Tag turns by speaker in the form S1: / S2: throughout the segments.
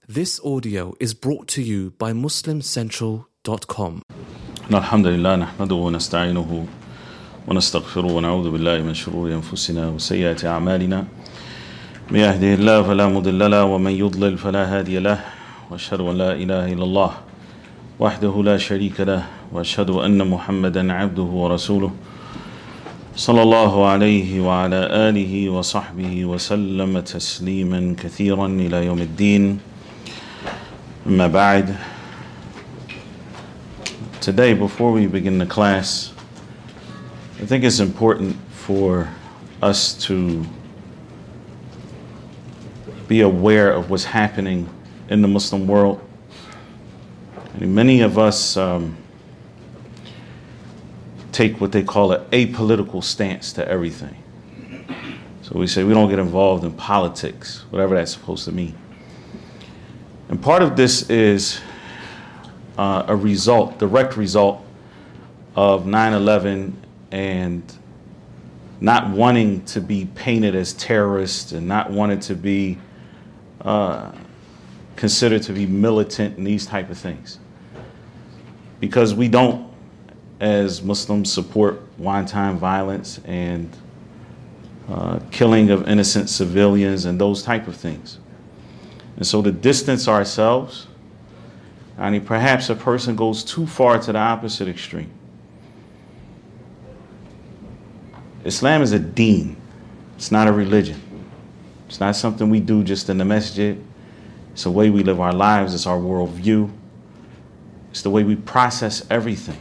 S1: This audio is brought to you by MuslimCentral.com.
S2: الحمد لله نحمده ونستعينه ونستغفره ونعوذ بالله من شرور أنفسنا وسيئات أعمالنا من يهده الله فلا مضل له ومن يضلل فلا هادي له وأشهد أن لا إله إلا الله وحده لا شريك له وأشهد أن محمدا عبده ورسوله صلى الله عليه وعلى آله وصحبه وسلم تسليما كثيرا إلى يوم الدين. أما بعد. Today, before we begin the class, I think it's important for us to be aware of what's happening in the Muslim world. And many of us take what they call an apolitical stance to everything. So we say we don't get involved in politics, whatever that's supposed to mean. And part of this is direct result of 9/11 and not wanting to be painted as terrorists and not wanting to be considered to be militant and these type of things. Because we don't, as Muslims, support wanton violence and killing of innocent civilians and those type of things. And so to distance ourselves, I mean, perhaps a person goes too far to the opposite extreme. Islam is a deen. It's not a religion. It's not something we do just in the masjid. It's the way we live our lives. It's our worldview. It's the way we process everything,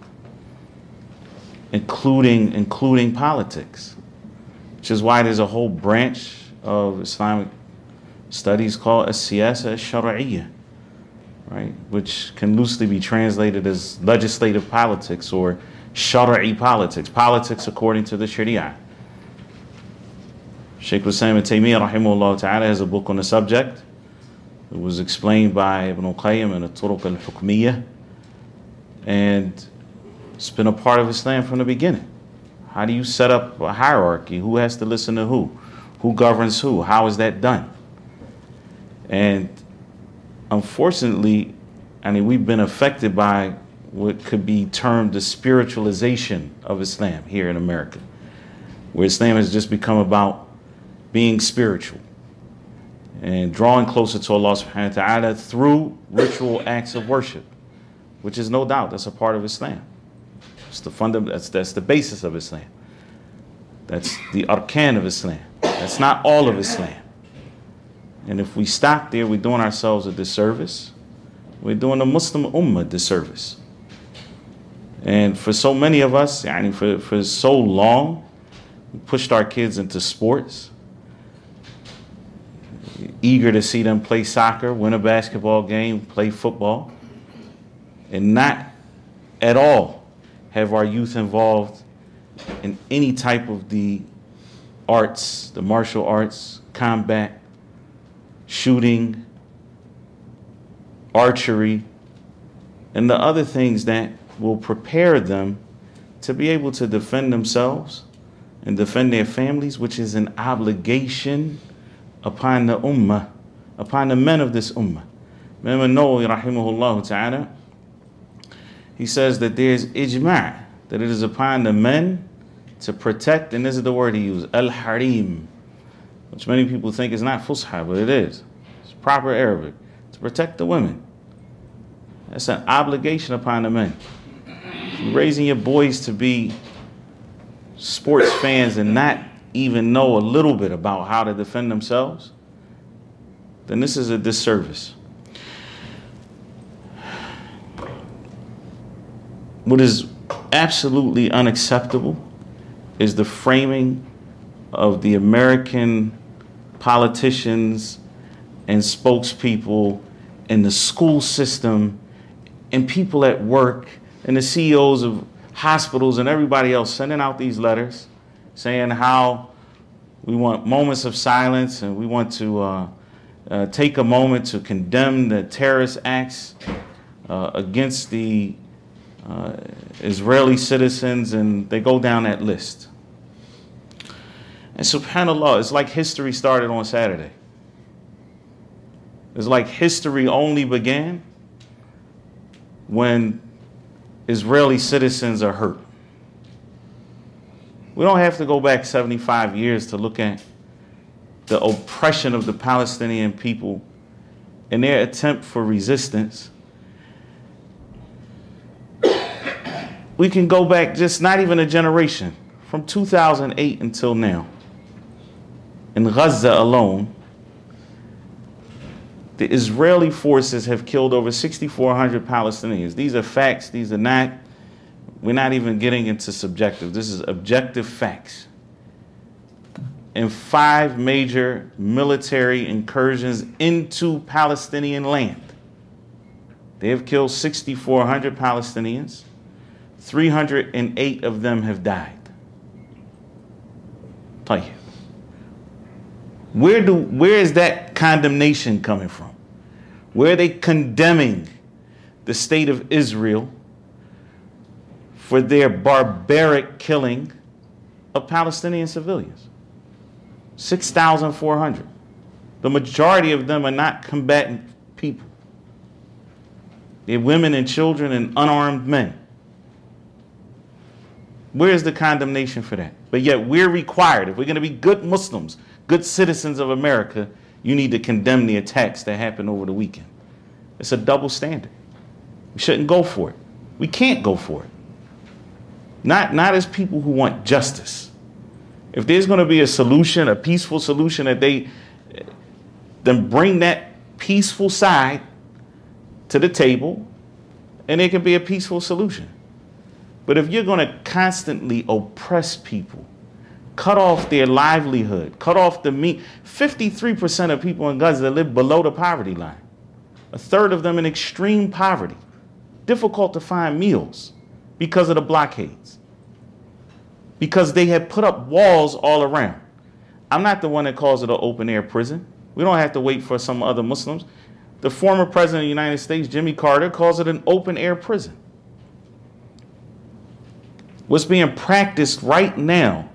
S2: including politics, which is why there's a whole branch of Islamic studies called as-siyasa al-shar'iyyah, right, which can loosely be translated as legislative politics or shar'i politics according to the Sharia. Shaykh al-Islam ibn Taymiyyah rahimahullah ta'ala has a book on the subject. It was explained by Ibn al-Qayyim in Al-Turuq al-Hukmiyyah, and it's been a part of Islam from the beginning. How do you set up a hierarchy? Who has to listen to who? Who governs who? How is that done? And unfortunately, I mean, we've been affected by what could be termed the spiritualization of Islam here in America, where Islam has just become about being spiritual and drawing closer to Allah subhanahu wa ta'ala through ritual acts of worship, which is no doubt that's a part of Islam. It's the that's the basis of Islam. That's the arkan of Islam. That's not all of Islam. And if we stop there, we're doing ourselves a disservice. We're doing the Muslim ummah a disservice. And for so many of us, for so long, we pushed our kids into sports, eager to see them play soccer, win a basketball game, play football, and not at all have our youth involved in any type of the arts, the martial arts, combat, shooting, archery, and the other things that will prepare them to be able to defend themselves and defend their families, which is an obligation upon the ummah, upon the men of this ummah. Imam an-Nawawi rahimahullah ta'ala, he says that there's ijma', that it is upon the men to protect, and this is the word he used, al-harim, which many people think is not fusha, but it is. It's proper Arabic. To protect the women. That's an obligation upon the men. If you're raising your boys to be sports fans and not even know a little bit about how to defend themselves, then this is a disservice. What is absolutely unacceptable is the framing of the American politicians and spokespeople and the school system and people at work and the CEOs of hospitals and everybody else sending out these letters saying how we want moments of silence and we want to take a moment to condemn the terrorist acts against the Israeli citizens, and they go down that list. And subhanAllah, it's like history started on Saturday. It's like history only began when Israeli citizens are hurt. We don't have to go back 75 years to look at the oppression of the Palestinian people and their attempt for resistance. We can go back just not even a generation, from 2008 until now. In Gaza alone, the Israeli forces have killed over 6,400 Palestinians. These are facts. These are not, we're not even getting into subjective. This is objective facts. In 5 major military incursions into Palestinian land, they have killed 6,400 Palestinians. 308 of them have died. Where is that condemnation coming from? Where are they condemning the state of Israel for their barbaric killing of Palestinian civilians? 6,400. The majority of them are not combatant people. They're women and children and unarmed men. Where's the condemnation for that? But yet we're required, if we're going to be good Muslims, good citizens of America, you need to condemn the attacks that happened over the weekend. It's a double standard. We shouldn't go for it. We can't go for it. Not as people who want justice. If there's going to be a solution, a peaceful solution, then bring that peaceful side to the table, and it can be a peaceful solution. But if you're going to constantly oppress people, cut off their livelihood, cut off the meat, 53% of people in Gaza live below the poverty line. A third of them in extreme poverty. Difficult to find meals because of the blockades. Because they had put up walls all around. I'm not the one that calls it an open air prison. We don't have to wait for some other Muslims. The former president of the United States, Jimmy Carter, calls it an open air prison. What's being practiced right now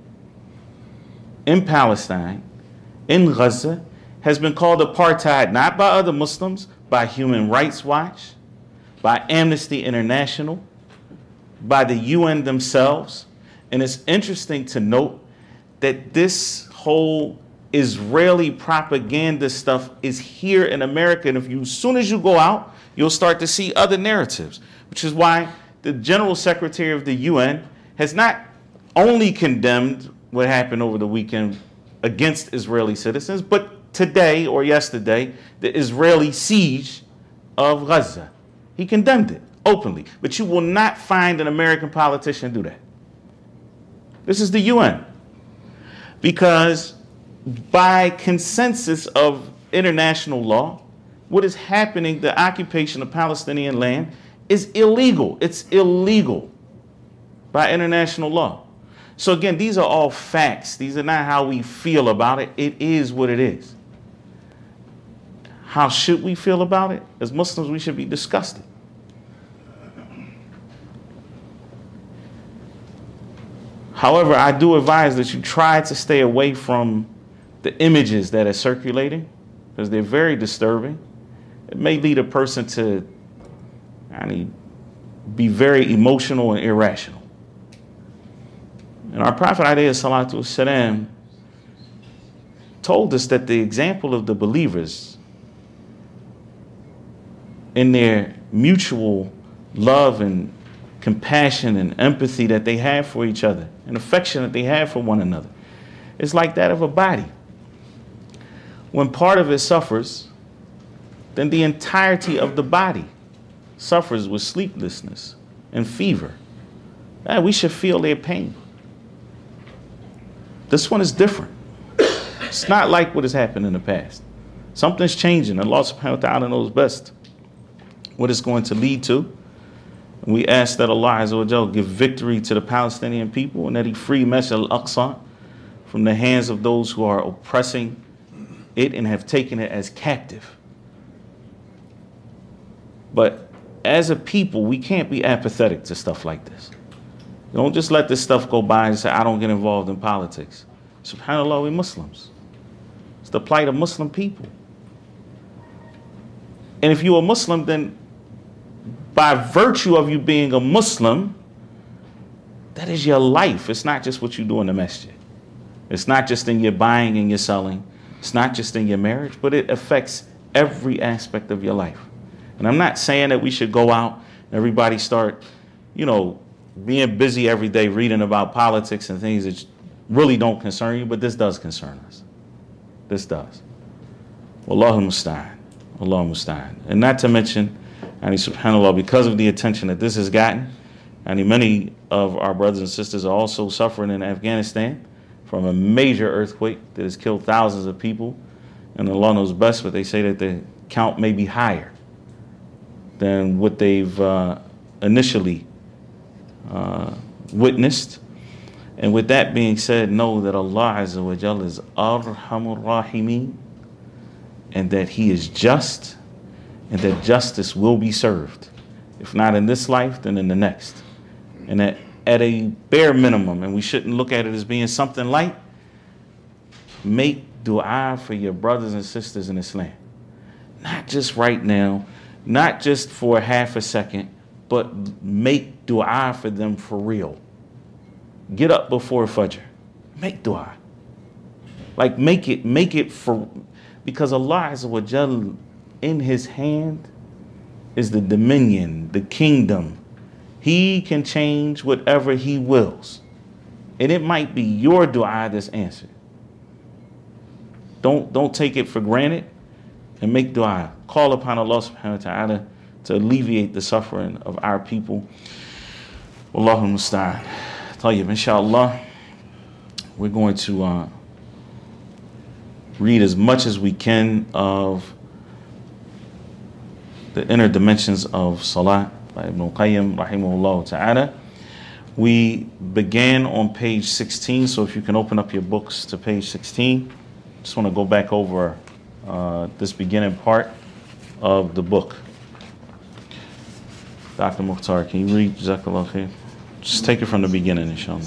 S2: in Palestine, in Gaza, has been called apartheid, not by other Muslims, by Human Rights Watch, by Amnesty International, by the UN themselves. And it's interesting to note that this whole Israeli propaganda stuff is here in America. And as soon as you go out, you'll start to see other narratives, which is why the General Secretary of the UN has not only condemned what happened over the weekend against Israeli citizens, but today or yesterday, the Israeli siege of Gaza. He condemned it openly, but you will not find an American politician do that. This is the UN. Because by consensus of international law, what is happening, the occupation of Palestinian land, is illegal. It's illegal by international law. So again, these are all facts. These are not how we feel about it. It is what it is. How should we feel about it? As Muslims, we should be disgusted. However, I do advise that you try to stay away from the images that are circulating, because they're very disturbing. It may lead a person to be very emotional and irrational. And our Prophet ﷺ told us that the example of the believers in their mutual love and compassion and empathy that they have for each other and affection that they have for one another is like that of a body. When part of it suffers, then the entirety of the body suffers with sleeplessness and fever. We should feel their pain. This one is different. It's not like what has happened in the past. Something's changing. Allah subhanahu wa ta'ala knows best what it's going to lead to. And we ask that Allah Azza wa Jal give victory to the Palestinian people and that He free Masjid al-Aqsa from the hands of those who are oppressing it and have taken it as captive. But as a people, we can't be apathetic to stuff like this. Don't just let this stuff go by and say, I don't get involved in politics. SubhanAllah, we're Muslims. It's the plight of Muslim people. And if you're a Muslim, then by virtue of you being a Muslim, that is your life. It's not just what you do in the masjid. It's not just in your buying and your selling. It's not just in your marriage, but it affects every aspect of your life. And I'm not saying that we should go out and everybody start, being busy every day reading about politics and things that really don't concern you, but this does concern us. This does. Wallahu musta'an. Wallahu musta'an. And not to mention, subhanAllah, because of the attention that this has gotten, many of our brothers and sisters are also suffering in Afghanistan from a major earthquake that has killed thousands of people. And Allah knows best, but they say that the count may be higher than what they've initially witnessed. And with that being said, know that Allah Azza wa Jal is Arhamur Rahimeen, and that He is just, and that justice will be served. If not in this life, then in the next. And that at a bare minimum, and we shouldn't look at it as being something light, make dua for your brothers and sisters in Islam. Not just right now, not just for half a second, but make dua for them for real. Get up before Fajr. Make dua. Like make it for, because Allah Azza wa Jal, in His hand is the dominion, the kingdom. He can change whatever He wills. And it might be your dua that's answered. Don't take it for granted, and make dua. Call upon Allah subhanahu wa ta'ala to alleviate the suffering of our people. Wallahu musta'an. Tayyib, inshallah, we're going to read as much as we can of the inner dimensions of Salat by Ibn al-Qayyim rahimahullah ta'ala. We began on page 16, so if you can open up your books to page 16. Just want to go back over this beginning part of the book. Dr. Mukhtar, can you read Jazakallah khair? Just take it from the beginning, inshallah.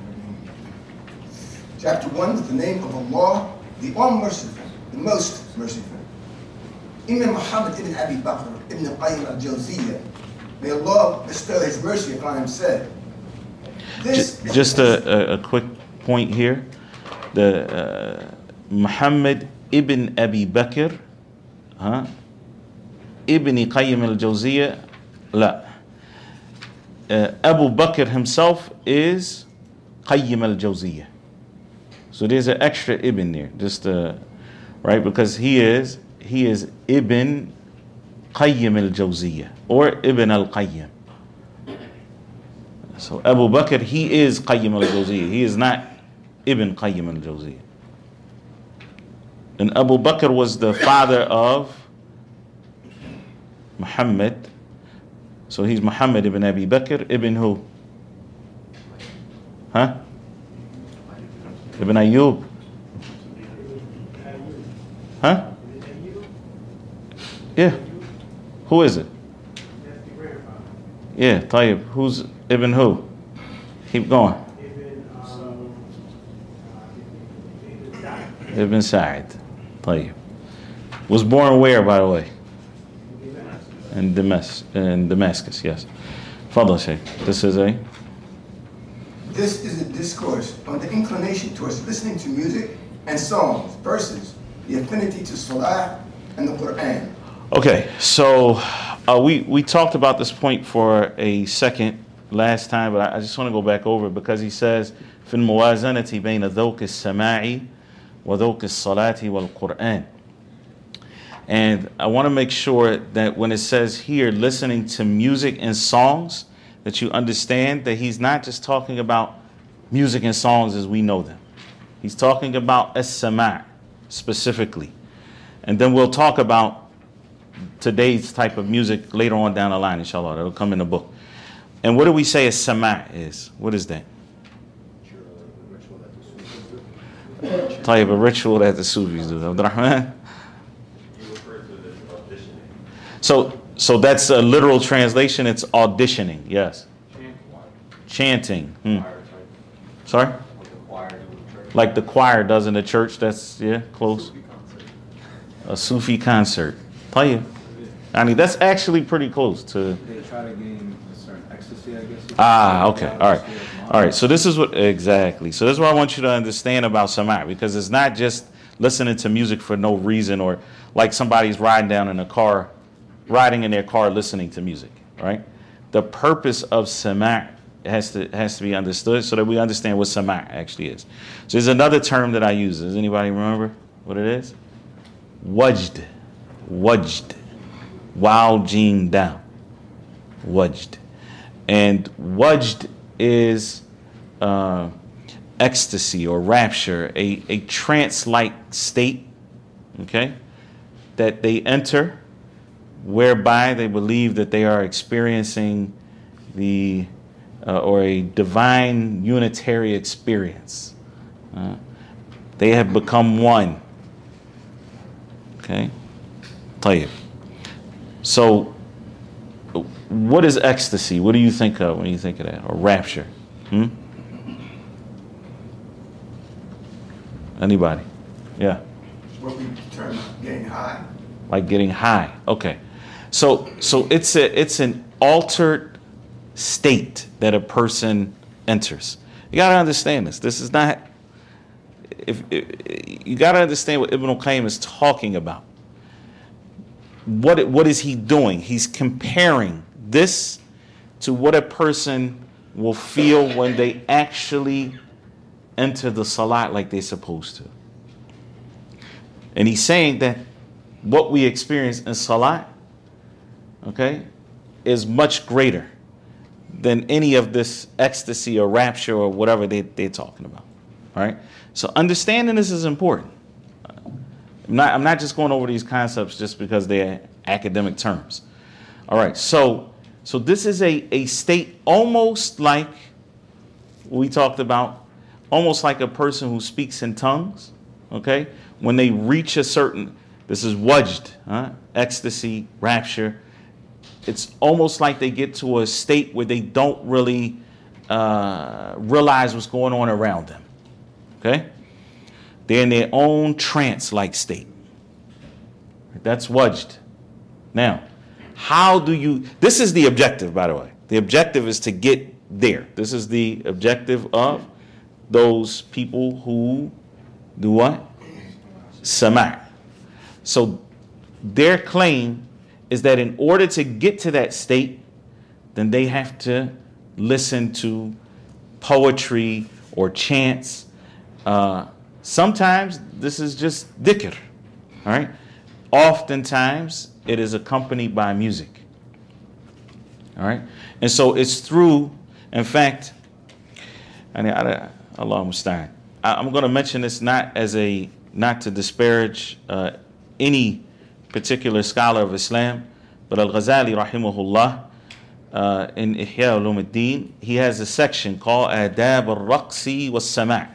S3: Chapter 1, with the name of Allah, the All-Merciful, the Most Merciful. Imam Muhammad ibn Abi Bakr ibn Qayyim al-Jawziyah, may Allah bestow His mercy upon him, said,
S2: just a quick point here. The Muhammad ibn Abi Bakr, Ibn Qayyim al-Jawziyah, la. Abu Bakr himself is Qayyim al-Jawziyah. So there's an extra ibn there, just right, because he is Ibn Qayyim al-Jawziyah, or Ibn al-Qayyim. So Abu Bakr, he is Qayyim al-Jawziyah. He is not Ibn Qayyim al-Jawziyah. And Abu Bakr was the father of Muhammad. So he's Muhammad ibn Abi Bakr, ibn who? Ibn Ayyub. Yeah. Who is it? Yeah, Tayyib. Who's Ibn who? Keep going. Ibn Sa'id. Tayyib. Was born where, by the way? In Damascus, yes. Fadl Shaykh. This is a
S3: discourse on the inclination towards listening to music and songs versus the affinity to Salah and the Quran.
S2: Okay, so we talked about this point for a second last time, but I just want to go back over it because he says, في الموازنة بين ذوق السماع وذوق الصلاة والقرآن. And I want to make sure that when it says here, listening to music and songs, that you understand that he's not just talking about music and songs as we know them. He's talking about as-sama' specifically. And then we'll talk about today's type of music later on down the line, inshallah. That'll come in the book. And what do we say as-sama' is? What is that? Type of ritual that the Sufis do. Abdurrahman? So that's a literal translation. It's auditioning. Yes. Chanting. Sorry? Like the choir does in the church. That's close. A Sufi concert. Tayyib. I mean, that's actually pretty close to.
S4: They try to gain a certain ecstasy, I guess.
S2: Okay. All right. So this is what exactly. So this is what I want you to understand about sama', because it's not just listening to music for no reason, or like somebody's riding in their car listening to music, right? The purpose of sama' has to be understood so that we understand what sama' actually is. So there's another term that I use. Does anybody remember what it is? Wajd. Wow, jeen down. Wajd. And wajd is ecstasy or rapture, a trance-like state, okay, that they enter, whereby they believe that they are experiencing or a divine unitary experience. They have become one. Okay? طيب. So, what is ecstasy? What do you think of when you think of that? Or rapture? Anybody? Yeah.
S3: What we term getting high.
S2: Like getting high. Okay. So it's an altered state that a person enters. You got to understand this. This is not. You got to understand what Ibn al-Qayyim is talking about. What is he doing? He's comparing this to what a person will feel when they actually enter the salat like they're supposed to. And he's saying that what we experience in salat, okay, is much greater than any of this ecstasy or rapture or whatever they're talking about. All right? So understanding this is important. I'm not just going over these concepts just because they're academic terms. All right, so this is a state almost like we talked about, almost like a person who speaks in tongues, okay? When they reach a certain, this is wajd, ecstasy, rapture. It's almost like they get to a state where they don't really realize what's going on around them, okay? They're in their own trance-like state. That's wajd. Now, how do you, this is the objective, by the way. The objective is to get there. This is the objective of those people who do what? Sama'. So their claim is that in order to get to that state, then they have to listen to poetry or chants. Sometimes this is just dhikr, all right? Oftentimes it is accompanied by music, all right? And so it's through, in fact, Allah musta'an. I'm going to mention this not to disparage any particular scholar of Islam, but Al-Ghazali rahimahullah, in Ihya Ulumuddin, he has a section called Adab al-Raqsi was-Sama'.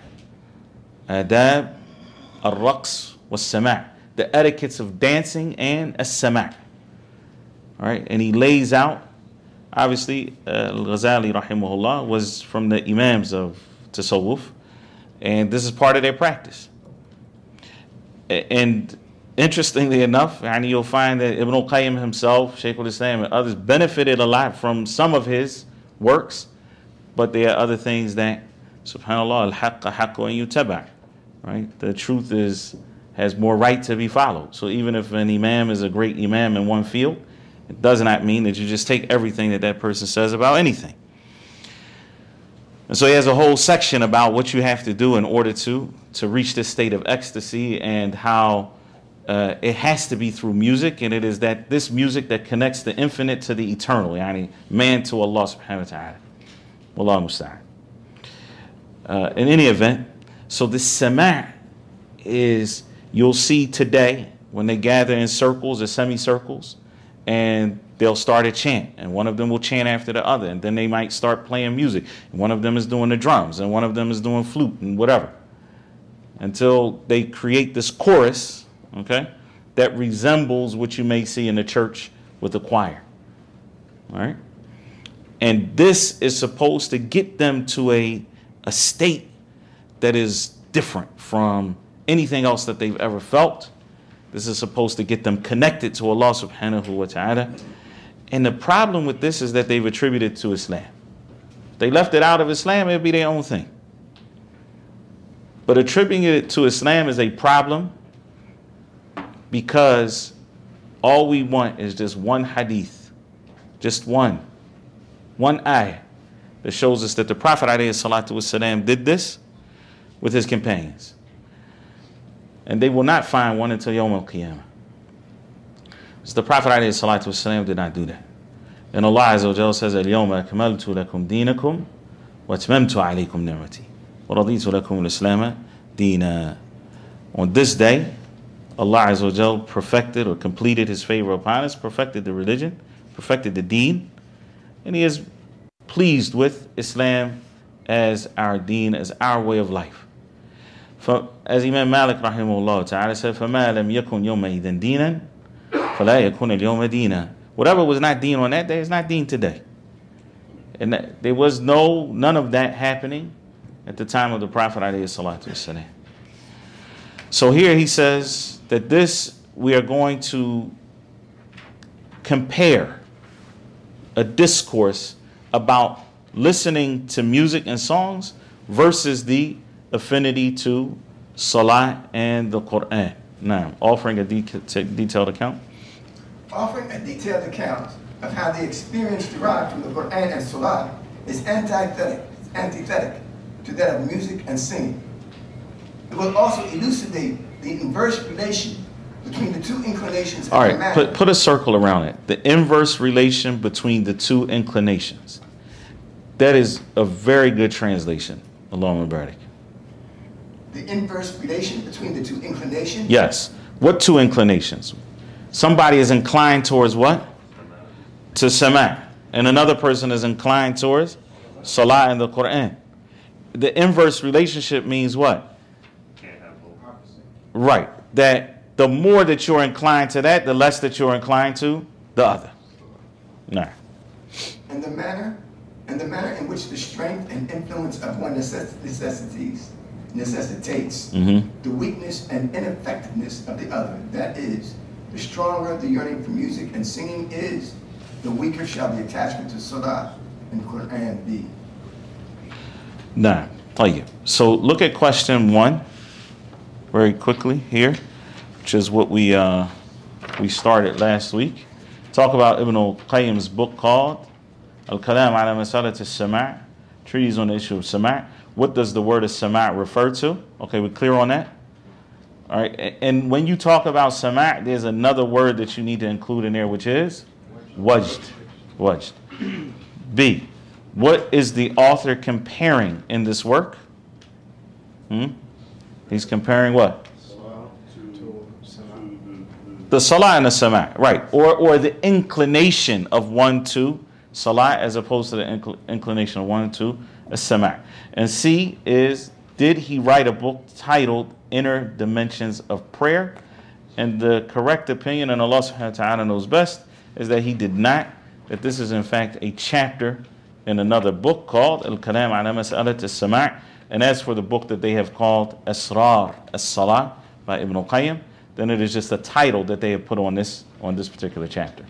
S2: Adab al-Raqs was-Sama'. The etiquettes of dancing and as-Sama'. All right, and he lays out, obviously, Al-Ghazali rahimahullah was from the Imams of Tasawwuf, and this is part of their practice. And interestingly enough, you'll find that Ibn al-Qayyim himself, Shaykh al-Islam, and others benefited a lot from some of his works, but there are other things that, subhanAllah, al-haqqa haqqu an yutaba', right? The truth has more right to be followed. So even if an imam is a great imam in one field, it does not mean that you just take everything that person says about anything. And so he has a whole section about what you have to do in order to reach this state of ecstasy, and how it has to be through music, and it is that this music that connects the infinite to the eternal, man to Allah subhanahu wa ta'ala. Wallahu musta'an. In any event, so this sama' is, you'll see today when they gather in circles or semicircles, and they'll start a chant, and one of them will chant after the other, and then they might start playing music, and one of them is doing the drums, and one of them is doing flute and whatever, until they create this chorus, okay, that resembles what you may see in the church with the choir. All right? And this is supposed to get them to a state that is different from anything else that they've ever felt, This is supposed to get them connected to Allah subhanahu wa ta'ala. And the problem with this is that they've attributed it to Islam. If they left it out of Islam, it would be their own thing. But attributing it to Islam is a problem because all we want is just one hadith, just one ayah that shows us that the Prophet ﷺ did this with his companions. And they will not find one until Yawm al-Qiyamah. So the Prophet ﷺ did not do that. And Allah Azza wa Jalla says, "Al-yawma akmaltu lakum dinakum wa atmamtu alaykum ni'mati wa raditu lakum al-Islam dina." On this day, Allah Azza wa Jalla perfected or completed His favor upon us, perfected the religion, perfected the deen, and He is pleased with Islam as our deen, as our way of life. As Imam Malik rahimahullah ta'ala said, فَمَا لَمْ يَكُنْ يَوْمَئِذًا دِينًا فَلَا يَكُنَ الْيَوْمَ دِينًا. Whatever was not deen on that day is not deen today. And there was none of that happening at the time of the Prophet ﷺ. So here he says that we are going to compare a discourse about listening to music and songs versus the affinity to Salah and the Quran. Now, offering a detailed account.
S3: Offering a detailed account of how the experience derived from the Quran and Salah is antithetic to that of music and singing. It will also elucidate the inverse relation between the two inclinations.
S2: All right, put a circle around it. The inverse relation between the two inclinations. That is a very good translation, Allahumma barik.
S3: The inverse relation between the two inclinations?
S2: Yes. What two inclinations? Somebody is inclined towards what? To Sama'. And another person is inclined towards Salah and the Quran. The inverse relationship means what? Right. That the more that you're inclined to that, the less that you're inclined to the other. No.
S3: And the manner in which the strength and influence of one necessitates the weakness and ineffectiveness of the other. That is, the stronger the yearning for music and singing is, the weaker shall the attachment to Salah and Quran be.
S2: Nah, طيب. So look at question 1 very quickly here, which is what we started last week. Talk about Ibn al-Qayyim's book called Al-Kalam ala Masalat al-Sama', treatise on the issue of Sama'. What does the word of Sama' refer to? Okay, we're clear on that? All right, and when you talk about Sama', there's another word that you need to include in there, which is wajd. Wajd. B, what is the author comparing in this work? He's comparing what? The Salah and the Sama', right. Or the inclination of one to Salah as opposed to the inclination of one to a Sama'. And C is, did he write a book titled Inner Dimensions of Prayer? And the correct opinion, and Allah subhanahu wa ta'ala knows best, is that he did not, that this is in fact a chapter in another book called Al-Kalam ala Mas'alat al-Sama'. And as for the book that they have called Asrar as-Salah by Ibn al-Qayyim, then it is just a title that they have put on this particular chapter.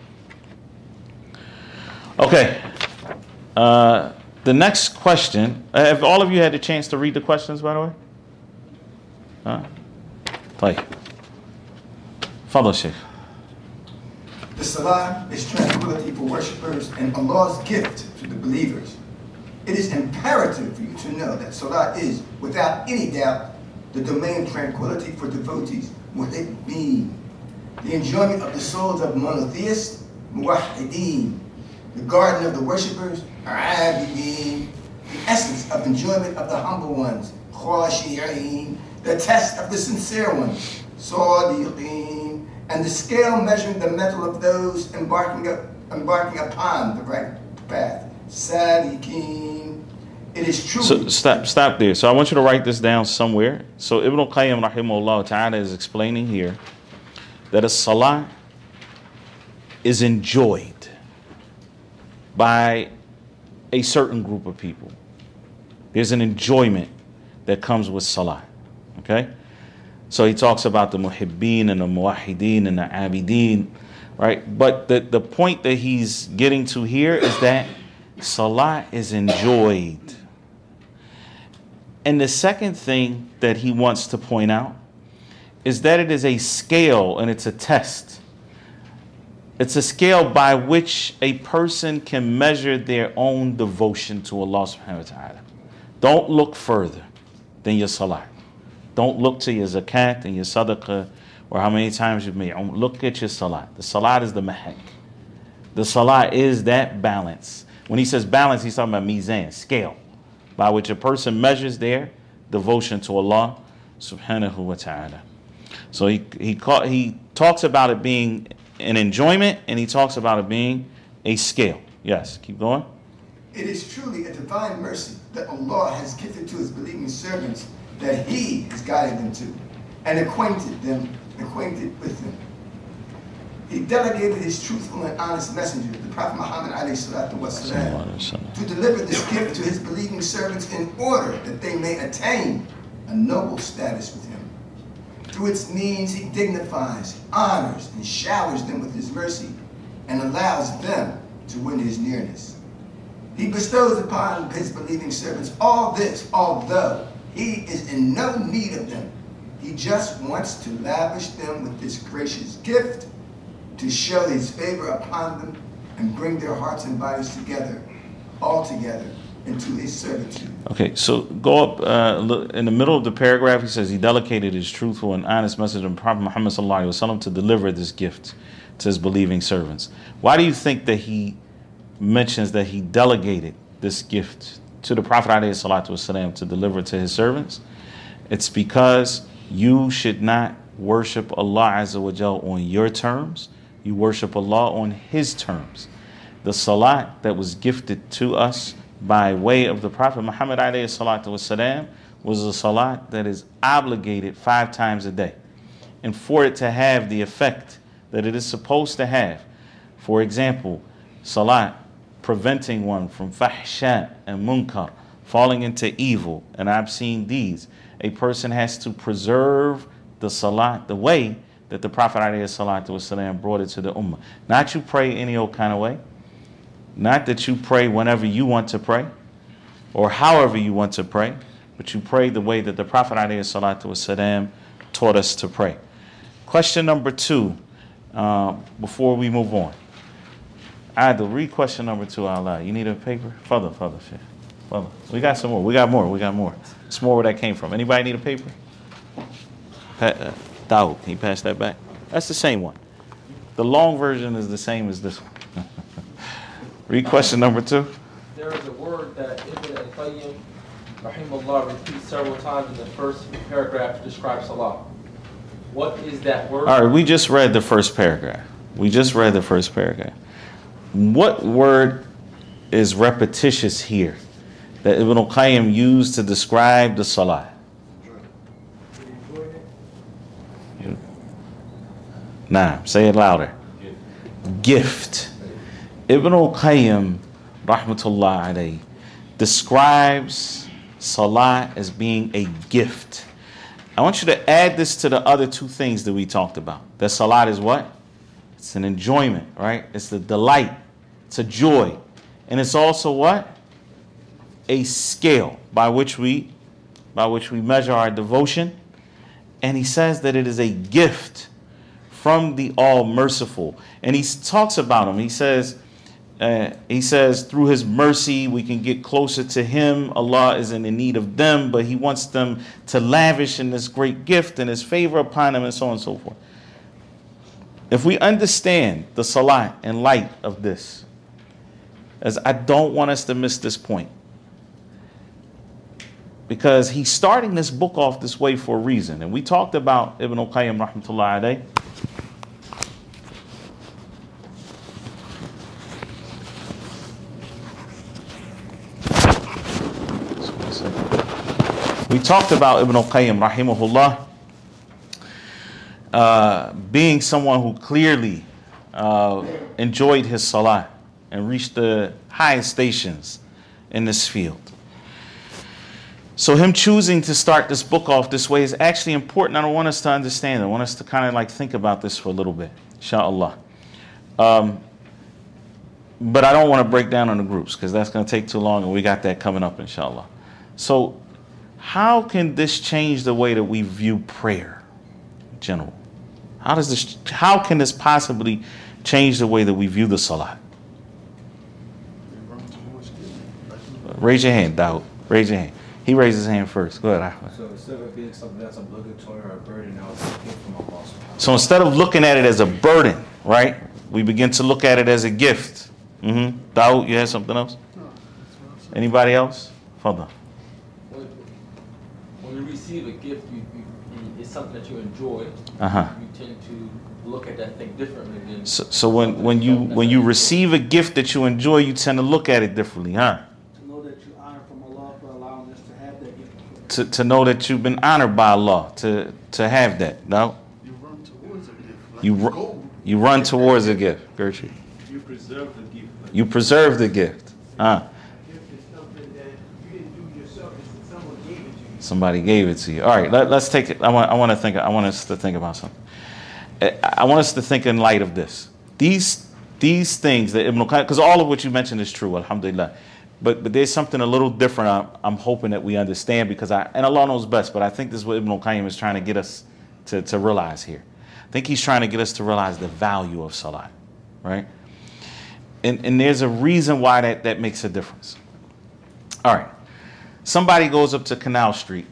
S2: Okay. The next question, have all of you had a chance to read the questions, by the way? طيب. Fadl Sheikh.
S3: The Salah is tranquility for worshippers and Allah's gift to the believers. It is imperative for you to know that Salah is, without any doubt, the domain of tranquility for devotees. Muhibbeen, the enjoyment of the souls of monotheists, muwahhideen, the garden of the worshippers, abideen, the essence of enjoyment of the humble ones, khashi'een, the test of the sincere ones, sadiqeen, and the scale measuring the metal of those embarking upon the right path, sadiqeen. It is true.
S2: So stop there. So I want you to write this down somewhere. So Ibn al-Qayyim rahimahullah ta'ala is explaining here that a salah is enjoyed by a certain group of people. There's an enjoyment that comes with salah. Okay? So he talks about the muhibbeen and the muwahideen and the abideen, right? But the point that he's getting to here is that salah is enjoyed. And the second thing that he wants to point out is that it is a scale and it's a test. It's a scale by which a person can measure their own devotion to Allah subhanahu wa ta'ala. Don't look further than your salah. Don't look to your zakat and your sadaqah or how many times you've made. Look at your salah. The salah is the mahak. The salah is that balance. When he says balance, he's talking about mizan, scale, by which a person measures their devotion to Allah subhanahu wa ta'ala. So he talks about it being an enjoyment, and he talks about it being a scale. Yes, keep going.
S3: It is truly a divine mercy that Allah has gifted to his believing servants that he has guided them to and acquainted with them. He delegated his truthful and honest messenger, the Prophet Muhammad ﷺ, to deliver this gift to his believing servants in order that they may attain a noble status with him. Through its means, he dignifies, honors, and showers them with his mercy and allows them to win his nearness. He bestows upon his believing servants all this, although he is in no need of them. He just wants to lavish them with this gracious gift to show his favor upon them and bring their hearts and bodies together, all together, into his servitude.
S2: Okay, so go up in the middle of the paragraph. He says he delegated his truthful and honest message of Prophet Muhammad sallallahu alaihi wasallam to deliver this gift to his believing servants. Why do you think that he mentions that he delegated this gift to the Prophet alayhi salatu wasalam to deliver to his servants? It's because you should not worship Allah Azza wa Jal on your terms. You worship Allah on his terms. The salat that was gifted to us by way of the Prophet Muhammad alayhi salatu wasalam was a salat that is obligated 5 times a day. And for it to have the effect that it is supposed to have, for example, salat preventing one from fahsha and munkar, falling into evil and obscene deeds, a person has to preserve the salat the way that the Prophet ﷺ brought it to the ummah. Not you pray any old kind of way. Not that you pray whenever you want to pray or however you want to pray, but you pray the way that the Prophet ﷺ taught us to pray. Question number 2, before we move on. Adil, read question number 2 out loud. You need a paper? Further, Sheikh. Further. We got some more. We got more. It's more where that came from. Anybody need a paper? Dawood, can you pass that back? That's the same one. The long version is the same as this one. Read question number 2.
S5: There is a word that Ibn al-Qayyim, rahimahullah, repeats several times in the first paragraph to describe salah. What is that word?
S2: All right, we just read the first paragraph. What word is repetitious here that Ibn al-Qayyim used to describe the salah? Nah, say it louder. Gift. Ibn al-Qayyim, rahmatullah alayhi, describes salah as being a gift. I want you to add this to the other 2 things that we talked about. That salat is what? It's an enjoyment, right? It's a delight. It's a joy. And it's also what? A scale by which we measure our devotion. And he says that it is a gift from the All-Merciful. And he talks about him. He says through his mercy we can get closer to him. Allah isn't in need of them, but he wants them to lavish in this great gift and his favor upon them, and so on and so forth. If we understand the salat in light of this, as I don't want us to miss this point, because he's starting this book off this way for a reason. And we talked about Ibn al-Qayyim rahmatullah alayh. We talked about Ibn al-Qayyim rahimahullah being someone who clearly enjoyed his salah and reached the highest stations in this field. So him choosing to start this book off this way is actually important. I don't want us to understand it. I want us to kind of like think about this for a little bit, inshallah. But I don't want to break down on the groups because that's going to take too long, and we got that coming up, inshallah. So how can this change the way that we view prayer in general? How can this possibly change the way that we view the salat? Raise your hand, Dawood. Raise your hand. He raised his hand first. Go ahead, Ahmed.
S4: So instead of it being something that's obligatory or a burden, now it's a gift from Allah subhanahu wa
S2: So instead of looking at it as a burden, right, we begin to look at it as a gift. Dawood, you had something else? Anybody else? Fadal.
S5: When you receive a gift, it's something that you enjoy.
S2: Uh-huh.
S5: You tend to look at that thing differently than.
S2: So when you receive a gift that you enjoy, you tend to look at it differently, huh?
S6: To know that you honor from Allah for allowing us to have that gift.
S2: To know that you've been honored by Allah to have that. No?
S7: You run towards a gift. Like
S2: You run towards a gift, Gertrude.
S7: You preserve the gift. Like
S2: You preserve the gift. Huh?
S7: gift is something that you didn't do yourself. It's that someone gave it to you.
S2: Somebody gave it to you. All right, let's take it. I want us to think about something. I want us to think in light of this. These things that Ibn al-Qayyim, because all of what you mentioned is true, alhamdulillah. But there's something a little different I'm hoping that we understand, because and Allah knows best, but I think this is what Ibn al-Qayyim is trying to get us to realize here. I think he's trying to get us to realize the value of salat, right? And there's a reason why that makes a difference. All right. Somebody goes up to Canal Street,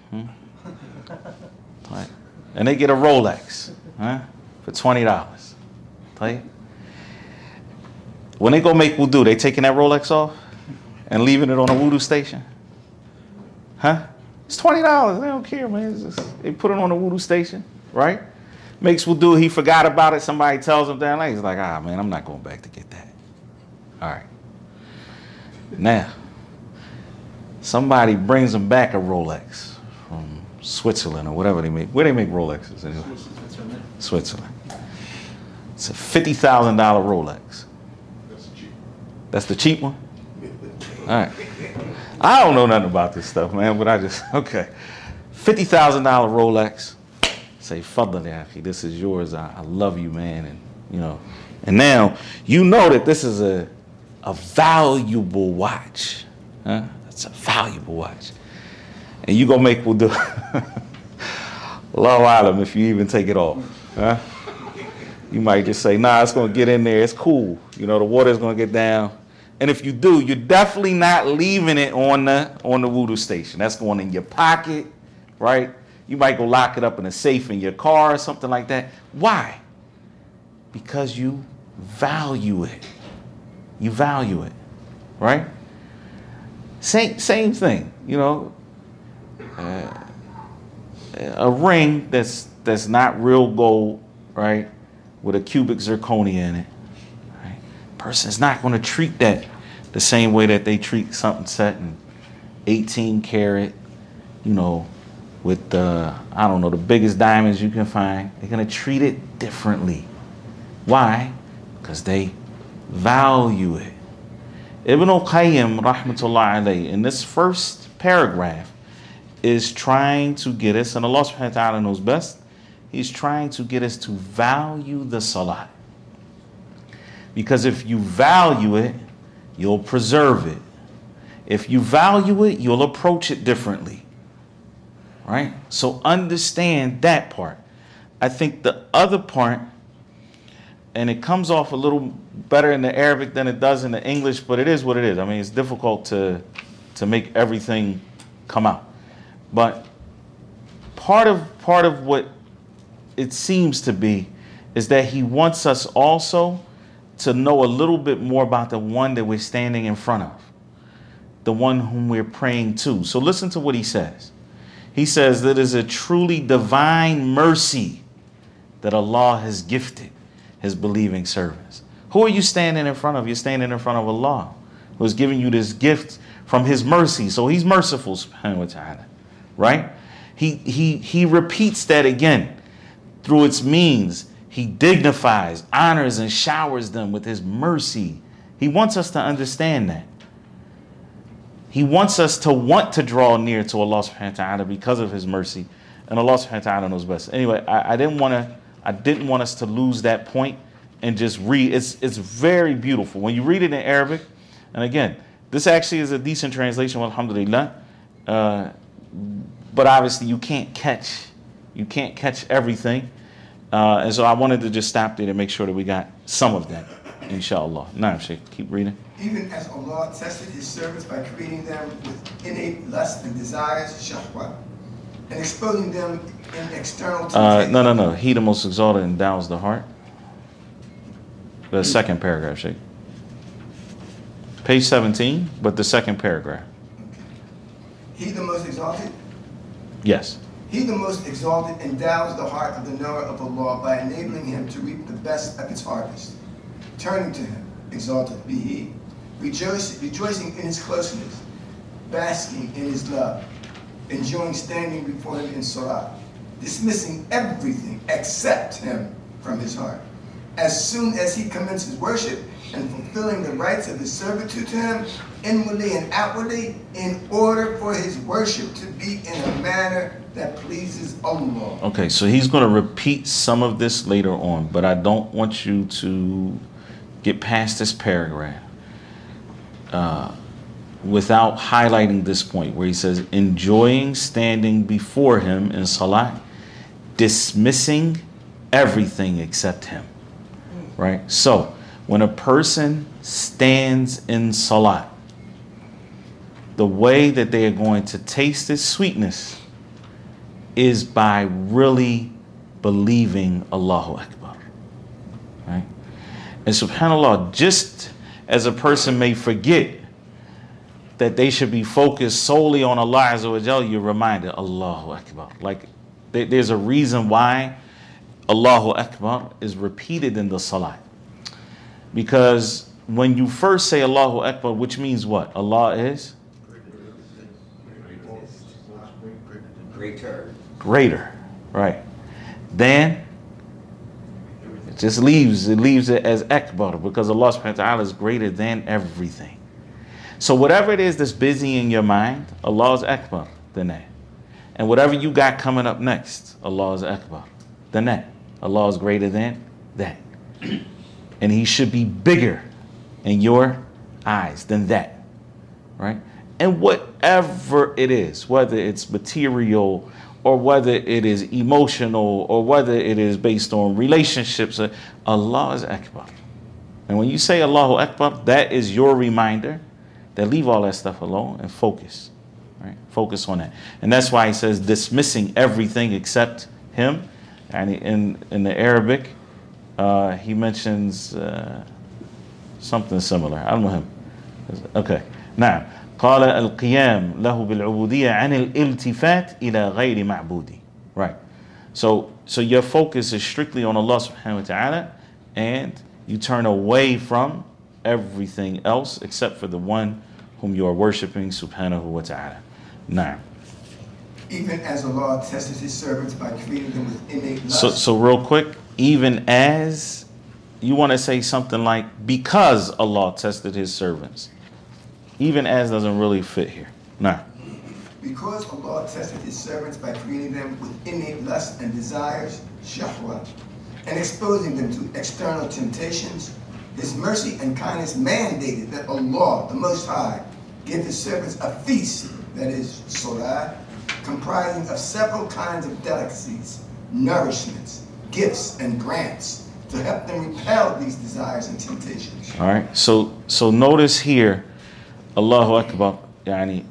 S2: right, and they get a Rolex for $20. Right? When they go make wudu, they taking that Rolex off and leaving it on a wudu station? Huh? It's $20. They don't care, man. They put it on a wudu station, right? Makes wudu, he forgot about it. Somebody tells him that. He's like, man, I'm not going back to get that. All right. Now, somebody brings him back a Rolex from Switzerland or whatever they make. Where they make Rolexes anyway? Switzerland. It's a $50,000 Rolex. That's the cheap one? All right. I don't know nothing about this stuff, man, but okay. $50,000 Rolex. Say, Fadl ya akhi, this is yours. I love you, man. And, and now you know that this is a valuable watch. Huh? It's a valuable watch. And you gonna make wudu. Allahu alam if you even take it off. Huh? You might just say, nah, it's gonna get in there. It's cool. The water's gonna get down. And if you do, you're definitely not leaving it on the wudu station. That's going in your pocket, right? You might go lock it up in a safe in your car or something like that. Why? Because you value it. You value it, right? Same thing, a ring that's not real gold, right, with a cubic zirconia in it, right? Person's not going to treat that the same way that they treat something set in 18 karat, with the biggest diamonds you can find. They're going to treat it differently. Why? Because they value it. Ibn al-Qayyim, rahmatullah alayhi, in this first paragraph is trying to get us, and Allah subhanahu wa ta'ala knows best, he's trying to get us to value the salat. Because if you value it, you'll preserve it. If you value it, you'll approach it differently. Right? So understand that part. I think the other part, and it comes off a little better in the Arabic than it does in the English, but it is what it is. I mean, it's difficult to make everything come out. But part of what it seems to be is that he wants us also to know a little bit more about the one that we're standing in front of, the one whom we're praying to. So listen to what he says. He says that it is a truly divine mercy that Allah has gifted his believing servants. Who are you standing in front of? You're standing in front of Allah, who has given you this gift from his mercy. So he's merciful, subhanahu wa ta'ala, right? He repeats that again. Through its means, he dignifies, honors, and showers them with his mercy. He wants us to understand that. He wants us to want to draw near to Allah subhanahu wa ta'ala because of his mercy. And Allah subhanahu wa ta'ala knows best. Anyway, I didn't want us to lose that point and just read. It's very beautiful. When you read it in Arabic, and again, this actually is a decent translation, alhamdulillah. But obviously you can't catch everything. And so I wanted to just stop there to make sure that we got some of that, inshallah. Nah, Sheikh, keep reading.
S3: Even as Allah tested his servants by creating them with innate lust and desires, shahwa, and exposing them in external temptation.
S2: No. He, the most exalted, endows the heart. The second paragraph, Sheikh. Page 17, but the second paragraph.
S3: He, the most exalted?
S2: Yes.
S3: He, the most exalted, endows the heart of the knower of Allah by enabling him to reap the best of its harvest. Turning to him, exalted be he, rejoicing in his closeness, basking in his love, enjoying standing before him in salah, dismissing everything except him from his heart. As soon as he commences worship and fulfilling the rights of his servitude to him, inwardly and outwardly, in order for his worship to be in a manner that pleases Allah.
S2: Okay, so he's going to repeat some of this later on, but I don't want you to get past this paragraph without highlighting this point where he says, enjoying standing before him in salah, dismissing everything except him. Right? So, when a person stands in salah, the way that they are going to taste its sweetness is by really believing Allahu Akbar. Right? And subhanAllah, just as a person may forget that they should be focused solely on Allah Azza wa Jal, you're reminded, Allahu Akbar. Like, there's a reason why Allahu Akbar is repeated in the salah. Because when you first say Allahu Akbar, which means what? Allah is? Greater. Right. Then it just leaves it as Akbar because Allah subhanahu wa ta'ala is greater than everything. So whatever it is that's busy in your mind, Allah is Akbar than that. And whatever you got coming up next, Allah is Akbar than that. Allah is greater than that. And he should be bigger in your eyes than that. Right? And whatever it is, whether it's material or whether it is emotional or whether it is based on relationships, Allah is Akbar. And when you say Allahu Akbar, that is your reminder that leave all that stuff alone and focus. Right? Focus on that. And that's why he says dismissing everything except him. And in the Arabic, he mentions something similar. I don't know him. Okay. Now, قال القيام له بالعبودية عن الالتفات إلى غير معبودي. Right. So your focus is strictly on Allah subhanahu wa ta'ala, and you turn away from everything else except for the one whom you are worshiping subhanahu wa ta'ala. Now.
S3: Even as Allah tested his servants by creating them with innate lust.
S2: So real quick, even as, you want to say something like, because Allah tested his servants. Even as doesn't really fit here. Nah.
S3: Because Allah tested his servants by creating them with innate lust and desires, shahwa, and exposing them to external temptations, his mercy and kindness mandated that Allah, the Most High, give his servants a feast, that is, salah, comprising of several kinds of delicacies, nourishments, gifts, and grants to help them repel these desires and temptations.
S2: All right. So notice here, Allahu Akbar, yani,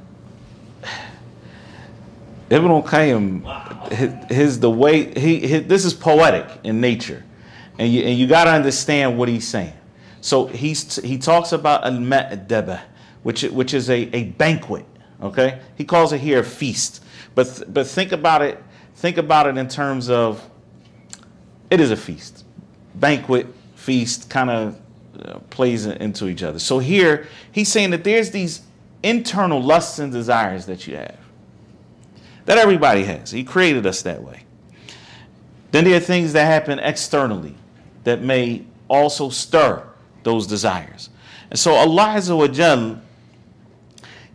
S2: Ibn al-Qayyim, this is poetic in nature. And you got to understand what he's saying. So he talks about al-ma'daba, which is a banquet, okay? He calls it here a feast. But think about it in terms of, it is a feast. Banquet, feast, kind of plays into each other. So here, he's saying that there's these internal lusts and desires that you have, that everybody has. He created us that way. Then there are things that happen externally that may also stir those desires. And so Allah Azza wa Jal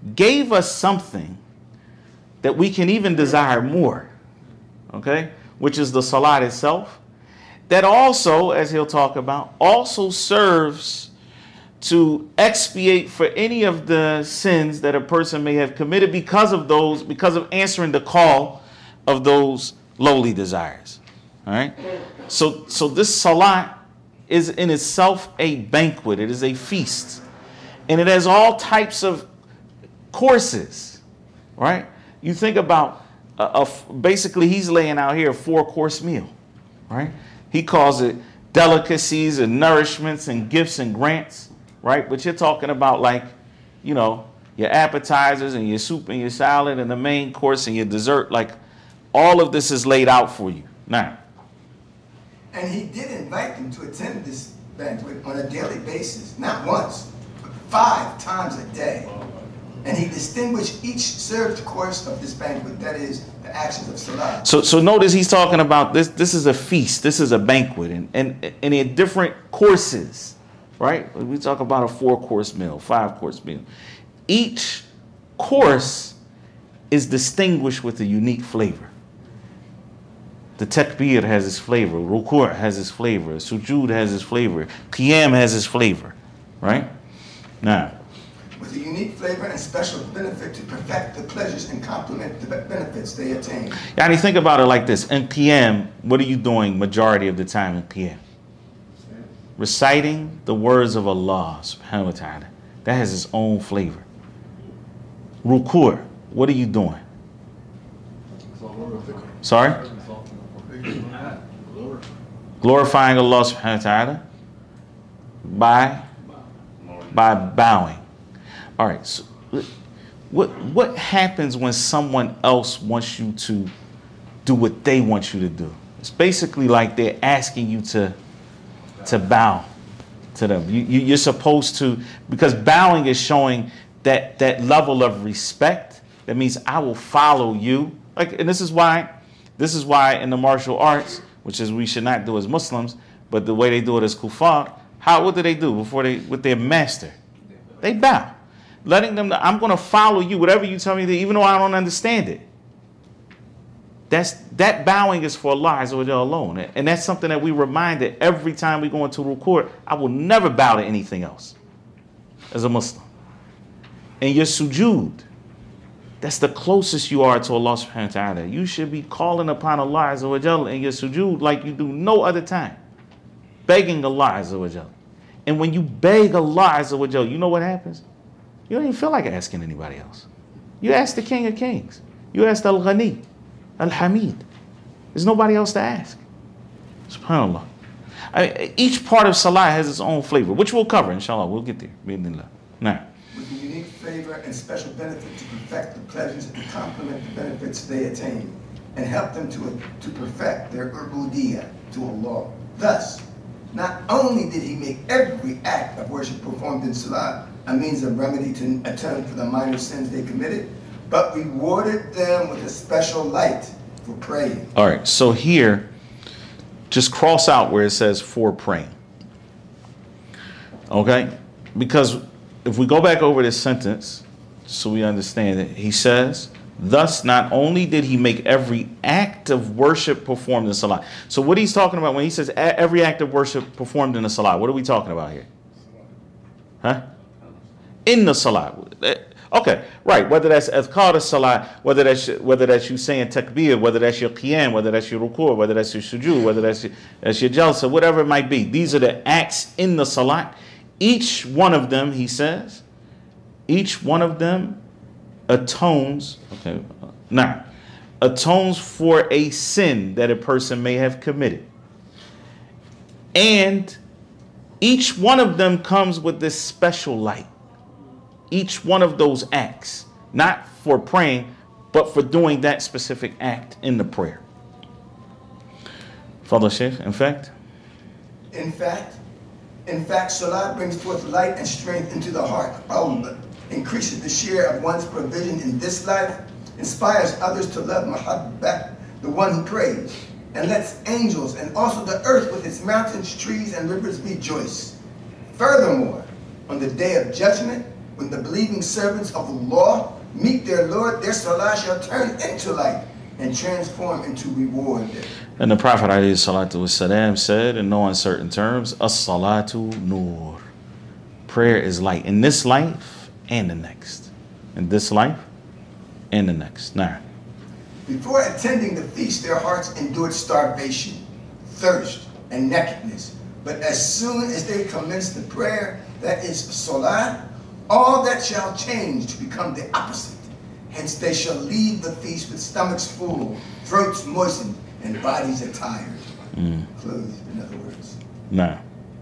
S2: gave us something that we can even desire more, okay, which is the salat itself, that also, as he'll talk about, also serves to expiate for any of the sins that a person may have committed because of answering the call of those lowly desires. All right. So this salat is in itself a banquet. It is a feast, and it has all types of courses. Right. You think about basically he's laying out here a 4-course meal. Right. He calls it delicacies and nourishments and gifts and grants. Right. But you're talking about like, your appetizers and your soup and your salad and the main course and your dessert. Like all of this is laid out for you now.
S3: And he did invite them to attend this banquet on a daily basis, not once, but 5 times a day. And he distinguished each served course of this banquet, that is, the actions of salat.
S2: So notice he's talking about this. This is a feast. This is a banquet, and in different courses, right? We talk about a 4-course meal, 5-course meal. Each course is distinguished with a unique flavor. The takbir has its flavor, ruku' has its flavor, sujood has its flavor, qiyam has its flavor, right? Now,
S3: with a unique flavor and special benefit to perfect the pleasures and complement the benefits they attain.
S2: Yani think about it like this. In qiyam, what are you doing majority of the time in qiyam? Reciting the words of Allah subhanahu wa ta'ala. That has its own flavor. Ruku', what are you doing? Sorry? Glorifying Allah subhanahu wa ta'ala by bowing. All right, so what happens when someone else wants you to do what they want you to do? It's basically like they're asking you to bow to them. You're supposed to, because bowing is showing that level of respect. That means I will follow you. And this is why in the martial arts, which is we should not do as Muslims, but the way they do it as kuffar, what do they do with their master? They bow. Letting them know, I'm going to follow you, whatever you tell me, even though I don't understand it. That bowing is for Allah Azza wa Jalla alone. And that's something that we reminded every time we go into ruku'. I will never bow to anything else as a Muslim. And your sujood, that's the closest you are to Allah subhanahu wa ta'ala. You should be calling upon Allah Azza wa Jalla in your sujood like you do no other time. Begging Allah Azza wa Jalla. And when you beg Allah Azza wa Jalla, you know what happens? You don't even feel like asking anybody else. You ask the King of Kings. You ask Al-Ghani, Al-Hamid. There's nobody else to ask. SubhanAllah. Each part of Salah has its own flavor, which we'll cover, inshallah. We'll get there. Now.
S3: With a unique flavor and special benefit to perfect the pleasures and complement the benefits they attain, and help them to perfect their ubudiyah to Allah. Thus, not only did he make every act of worship performed in Salah a means of remedy to atone for the minor sins they committed, but rewarded them with a special light for praying.
S2: All right, so here, just cross out where it says for praying. Okay? Because if we go back over this sentence, so we understand it, he says, thus not only did he make every act of worship performed in Salah. So what he's talking about when he says every act of worship performed in the Salah, what are we talking about here? Huh? In the Salah. Okay, right. Whether that's adhkar as-salah, whether that's you saying takbir, whether that's your qiyam, whether that's your ruku', whether that's your sujood, whether that's your jalsa, whatever it might be. These are the acts in the salat. Each one of them, he says, each one of them atones for a sin that a person may have committed. And each one of them comes with this special light. Each one of those acts, not for praying, but for doing that specific act in the prayer. Father Sheikh, in fact,
S3: Salah brings forth light and strength into the heart, increases the share of one's provision in this life, inspires others to love Mahabbah, the one who prays, and lets angels and also the earth with its mountains, trees, and rivers rejoice. Furthermore, on the day of judgment, When the believing servants of Allah meet their Lord, their salah shall turn into light and transform into reward.
S2: And the Prophet ﷺ said in no uncertain terms, As-salatu nur. Prayer is light in this life and the next. In this life and the next. Now,
S3: before attending the feast, their hearts endured starvation, thirst, and nakedness. But as soon as they commence the prayer, that is salah, all that shall change to become the opposite. Hence they shall leave the feast with stomachs full, throats moistened, and bodies are tired. Clothed, in other words.
S2: now.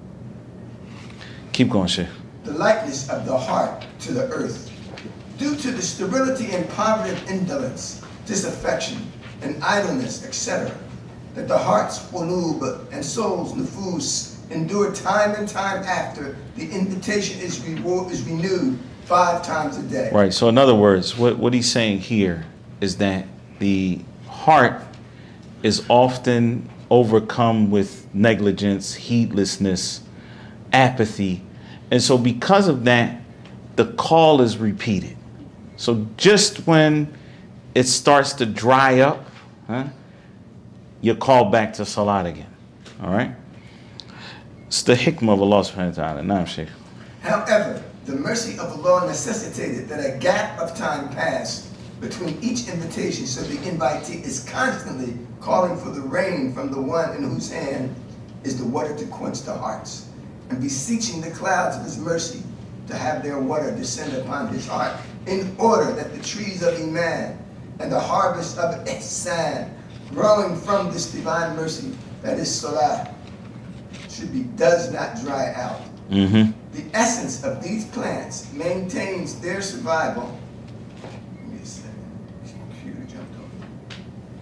S2: Keep going, Sheikh.
S3: The likeness of the heart to the earth. Due to the sterility and poverty of indolence, disaffection, and idleness, etc., that the hearts, qulub, and souls, nufus, endure time and time after, the invitation is renewed 5 times a day.
S2: Right. So in other words, what he's saying here is that the heart is often overcome with negligence, heedlessness, apathy. And so because of that, the call is repeated. So just when it starts to dry up, you're called back to salat again. All right? It's the hikmah of Allah subhanahu wa ta'ala. Naam, Shaykh.
S3: However, the mercy of Allah necessitated that a gap of time pass between each invitation, so the invitee is constantly calling for the rain from the one in whose hand is the water to quench the hearts, and beseeching the clouds of his mercy to have their water descend upon his heart, in order that the trees of Iman and the harvest of Ihsan growing from this divine mercy, that is Salah, does not dry out.
S2: Mm-hmm.
S3: The essence of these plants maintains their survival. Give me a second. This computer jumped over.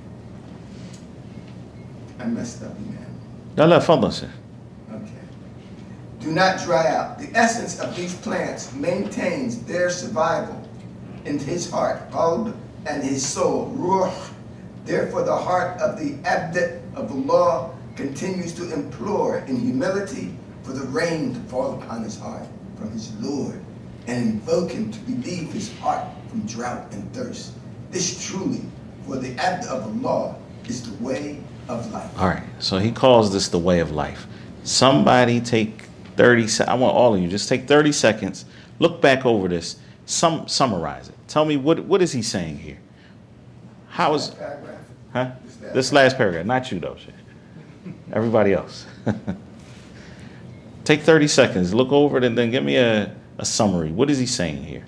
S3: I messed up, man.
S2: لا فضل Shaykh.
S3: Okay. Do not dry out. The essence of these plants maintains their survival in his heart, qalb, and his soul, ruh. Therefore, the heart of the abd of Allah continues to implore in humility for the rain to fall upon his heart from his Lord, and invoke him to relieve his heart from drought and thirst. This truly, for the abd of Allah, is the way of life.
S2: All right. So he calls this the way of life. Somebody take 30 seconds. I want all of you, just take 30 seconds. Look back over this. Summarize it. Tell me, what is he saying here? How is...
S3: Paragraph.
S2: Huh? This last paragraph. Not you, though, Shaykh. Everybody else. Take 30 seconds. Look over it and then give me a summary. What is he saying here?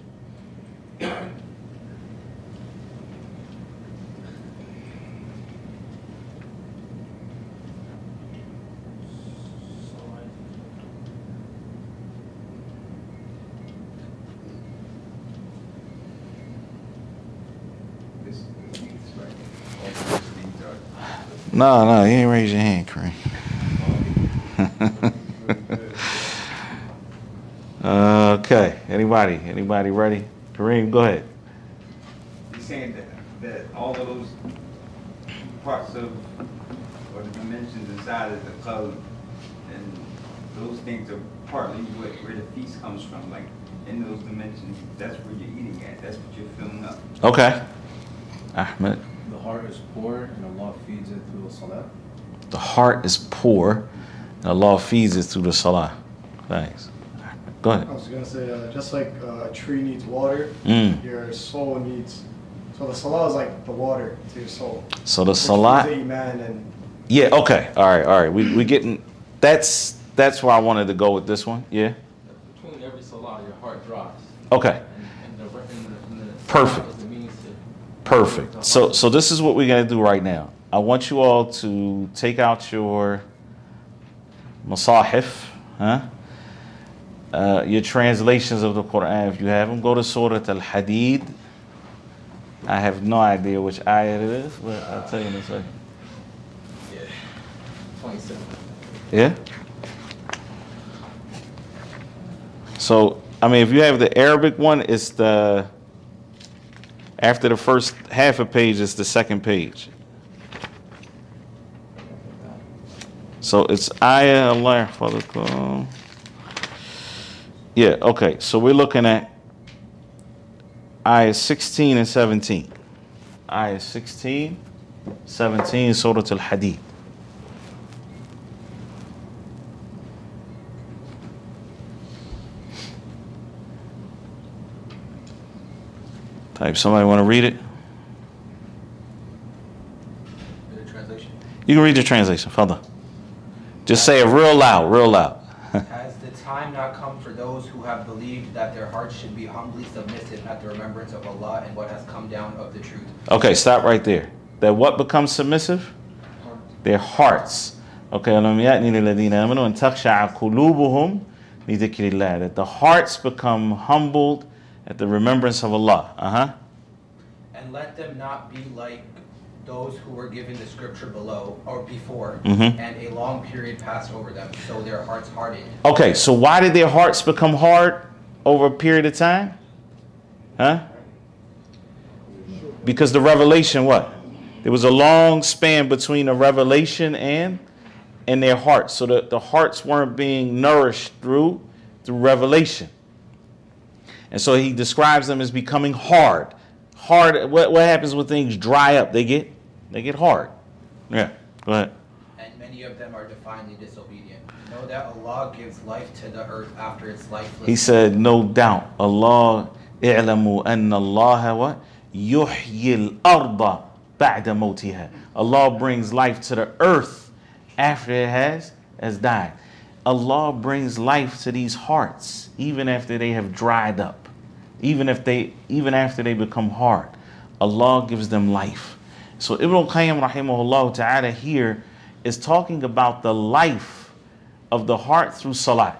S2: No, you ain't raise your hand, Kareem. Okay, anybody ready? Kareem, go ahead.
S8: He's saying that all of those parts of, or the dimensions inside of the code, and those things are partly where the feast comes from. Like in those dimensions, that's where you're eating at. That's what you're filling up.
S2: Okay. Ahmed.
S4: The heart is poor and Allah feeds it through the salah.
S2: The heart is poor and Allah feeds it through the salah. Thanks. Go ahead.
S9: I was going to say, just like a tree needs water, your soul needs... So the salah is like the water to your soul.
S2: So the salah...
S9: Iman and...
S2: Yeah, okay. All right. We getting... That's where I wanted to go with this one. Yeah?
S5: Between every salah, your heart drops.
S2: Okay.
S5: And the
S2: Perfect.
S5: is the means to...
S2: Perfect. So this is what we're going to do right now. I want you all to take out your masahif, your translations of the Quran, if you have them. Go to Surah Al-Hadid. I have no idea which ayah it is, but I'll tell you in a second.
S5: Yeah. 27.
S2: Yeah? So, I mean, if you have the Arabic one, it's the... After the first half a page, it's the second page. So it's ayah Allah. Yeah, okay. So we're looking at ayah 16 and 17. Ayah 16, 17, Surah Al-Hadid. Type, somebody want to read it?
S4: The translation.
S2: You can read the translation, Father. Just say it real loud, real loud.
S10: Has the time not come for those who have believed that their hearts should be humbly submissive at the remembrance of Allah and what has come down of the truth?
S2: Okay, stop right there. That what becomes submissive? Their hearts. Okay, that the hearts become humbled at the remembrance of Allah.
S10: And let them not be like those who were given the scripture below or before,
S2: Mhm.
S10: and a long period passed over them, so their hearts hardened.
S2: Okay, so why did their hearts become hard over a period of time? Because the revelation, what? There was a long span between the revelation and their hearts. So the hearts weren't being nourished through revelation. And so he describes them as becoming hard. Hard, what happens when things dry up? They get hard. Yeah, go ahead.
S10: And many of them are defiantly disobedient. Know that Allah gives life to the earth after its lifeless.
S2: He said, no doubt, Allah, i'lamu anna Allah what? Yuhyi al-arda ba'da mawtiha. Allah brings life to the earth after it has died. Allah brings life to these hearts even after they have dried up. Even after they become hard, Allah gives them life. So Ibn al-Qayyim rahimahullah ta'ala here is talking about the life of the heart through salat.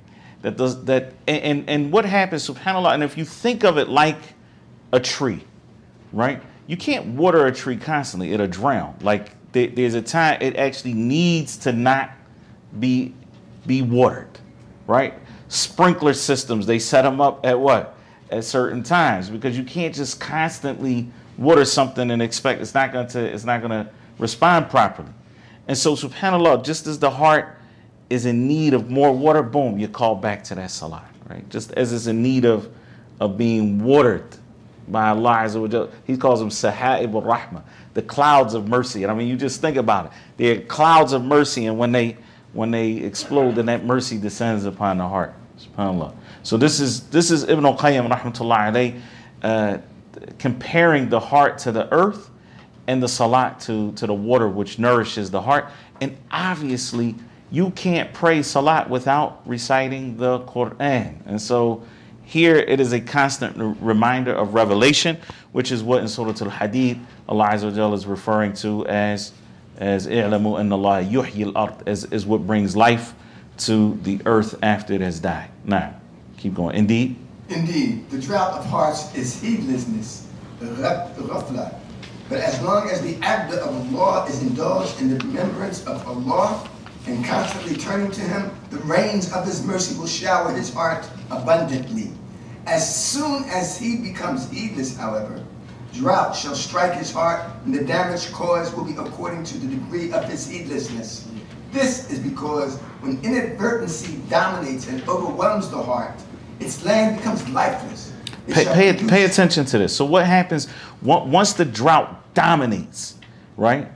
S2: And what happens, subhanAllah, and if you think of it like a tree, right? You can't water a tree constantly, it'll drown. Like there's a time it actually needs to not be watered, right? Sprinkler systems, they set them up at what? At certain times, because you can't just constantly water something and expect it's not gonna respond properly. And so subhanAllah, just as the heart is in need of more water, boom, you call back to that salat, right? Just as it's in need of being watered by Allah Azza wa Jalla. He calls them Saha'ib al-Rahmah, the clouds of mercy. And I mean, you just think about it. They're clouds of mercy, and when they explode, then that mercy descends upon the heart. SubhanAllah. So this is Ibn al-Qayyim rahmatullah alayh, comparing the heart to the earth and the salat to the water which nourishes the heart. And obviously you can't pray salat without reciting the Quran. And so here it is a constant reminder of revelation, which is what in Surah Al-Hadid Allah Azza wa Jalla is referring to as i'lamu anna Allah yuhyi al-ard, as what brings life to the earth after it has died. Now, keep going. Indeed,
S3: the drought of hearts is heedlessness, ghafla. But as long as the abd of Allah is indulged in the remembrance of Allah and constantly turning to Him, the rains of His mercy will shower his heart abundantly. As soon as he becomes heedless, however, drought shall strike his heart, and the damage caused will be according to the degree of his heedlessness. This is because when inadvertency dominates and overwhelms the heart, its land becomes lifeless.
S2: Pay attention to this. So what happens once the drought dominates, right?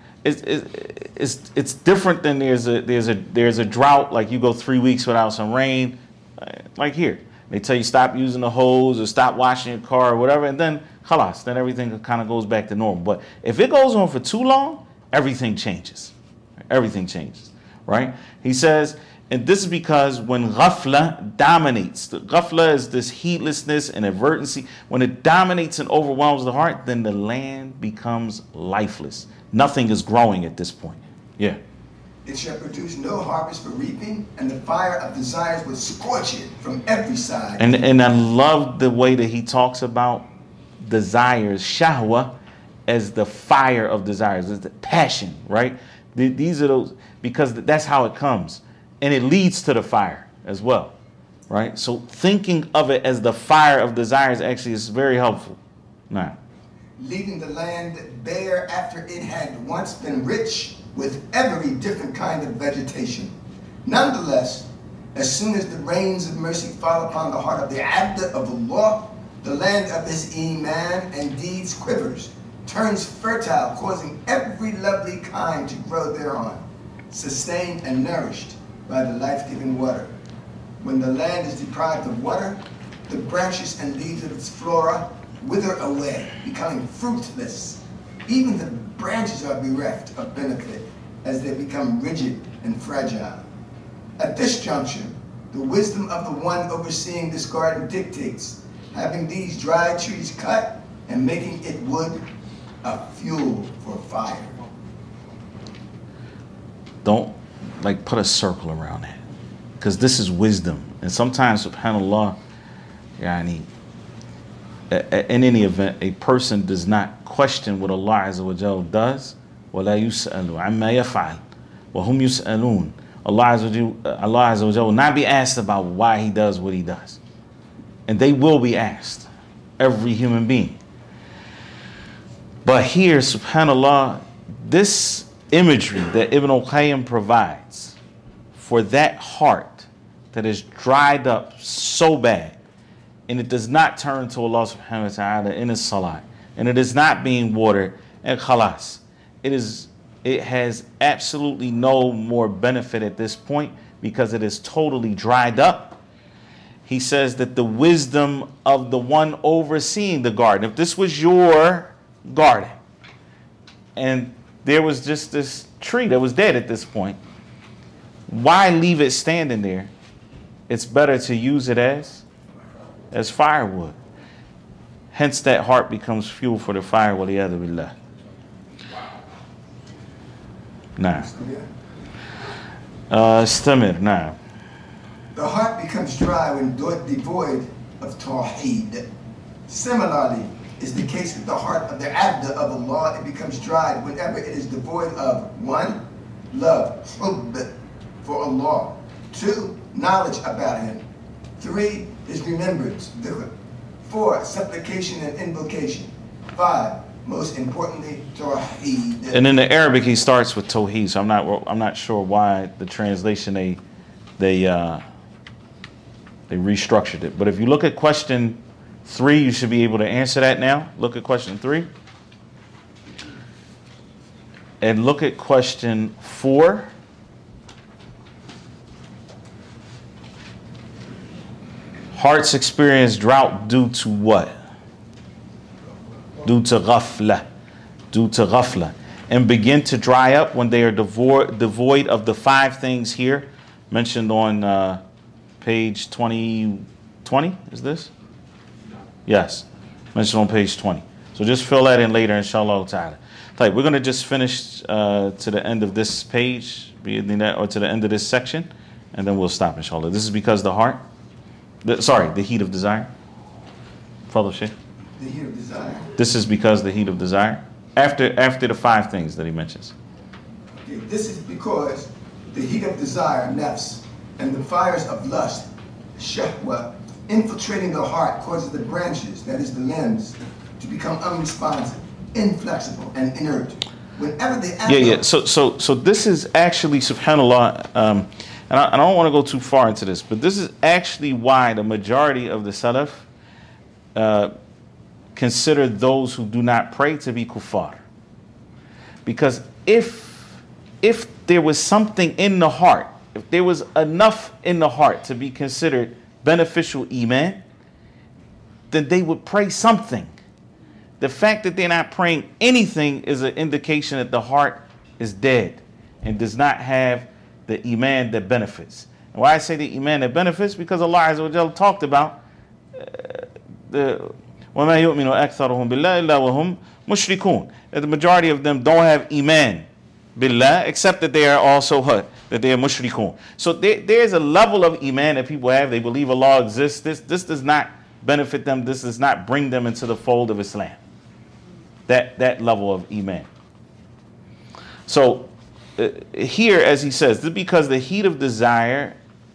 S2: It's different than there's a drought, like you go 3 weeks without some rain, like here. They tell you stop using the hose or stop washing your car or whatever, and then khalas, then everything kind of goes back to normal. But if it goes on for too long, everything changes. Everything changes, right? He says, and this is because when ghafla dominates, the ghafla is this heedlessness and advertency. When it dominates and overwhelms the heart, then the land becomes lifeless. Nothing is growing at this point. Yeah.
S3: It shall produce no harvest for reaping, and the fire of desires will scorch it from every side.
S2: And I love the way that he talks about desires, shahwa, as the fire of desires, as the passion, right? These are those, because that's how it comes. And it leads to the fire as well, right? So thinking of it as the fire of desires actually is very helpful. Now,
S3: leaving the land bare after it had once been rich with every different kind of vegetation. Nonetheless, as soon as the rains of mercy fall upon the heart of the abd of Allah, The land of his iman and deeds quivers, turns fertile, causing every lovely kind to grow thereon, sustained and nourished by the life-giving water. When the land is deprived of water, the branches and leaves of its flora wither away, becoming fruitless. Even the branches are bereft of benefit as they become rigid and fragile. At this juncture, the wisdom of the one overseeing this garden dictates having these dry trees cut and making it wood a fuel for fire.
S2: Don't put a circle around that, because this is wisdom. And sometimes, subhanAllah, in any event, a person does not question what Allah Azza wa Jal does. وَلَا يُسْأَلُ عَمَّا يَفْعَلُ وَهُمْ يُسْأَلُونَ. Allah Azza wa Jal will not be asked about why he does what he does. And they will be asked, every human being. But here, subhanAllah, this imagery that Ibn al-Qayyim provides for that heart that is dried up so bad, and it does not turn to Allah subhanahu wa ta'ala in its salat, and it is not being watered, and khalas, it has absolutely no more benefit at this point because it is totally dried up. He says that the wisdom of the one overseeing the garden, if this was your garden and there was just this tree that was dead at this point, why leave it standing there? It's better to use it as firewood. Hence that heart becomes fuel for the fire. Waliyadu billah. Nah. Istamir, nah.
S3: The heart becomes dry when devoid of tawheed. Similarly, is the case with the heart of the abd of Allah. It becomes dry whenever it is devoid of 1, love, hubb for Allah. 2, knowledge about Him. 3, His remembrance, dhikr. 4, supplication and invocation. 5, most importantly, tawheed.
S2: And in the Arabic, he starts with tawheed. So I'm not sure why the translation they restructured it. But if you look at question 3, you should be able to answer that now. Look at question 3. And look at question 4. Hearts experience drought due to what? Due to ghafla. Due to ghafla. And begin to dry up when they are devoid of the 5 things here mentioned on page 20, is this? Yes, mentioned on page 20. So just fill that in later, inshallah ta'ala. We're going to just finish to the end of this page, or to the end of this section, and then we'll stop, inshallah. This is because the heart, the heat of desire. Follow Shaykh.
S3: The heat of desire.
S2: This is because the heat of desire. After the 5 things that he mentions.
S3: Okay, this is because the heat of desire, nafs, and the fires of lust, shahwa, infiltrating the heart causes the branches, that is the limbs, to become unresponsive, inflexible, and inert. Whenever they act
S2: So this is actually, subhanAllah, and I don't want to go too far into this, but this is actually why the majority of the Salaf consider those who do not pray to be kuffar. Because if there was something in the heart, if there was enough in the heart to be considered beneficial iman, then they would pray something. The fact that they're not praying anything is an indication that the heart is dead and does not have the iman that benefits. And why I say the iman that benefits? Because Allah Azza wa Jalla talked about وَمَا يُؤْمِنُ أَكْثَرُهُمْ بِاللَّهِ إِلَّا وَهُمْ مُشْرِكُونَ. That the majority of them don't have iman billah, except that they are also that they are mushrikun. So there's a level of iman that people have. They believe Allah exists. This does not benefit them. This does not bring them into the fold of Islam. That level of iman. So here, as he says, this is because the heat of desire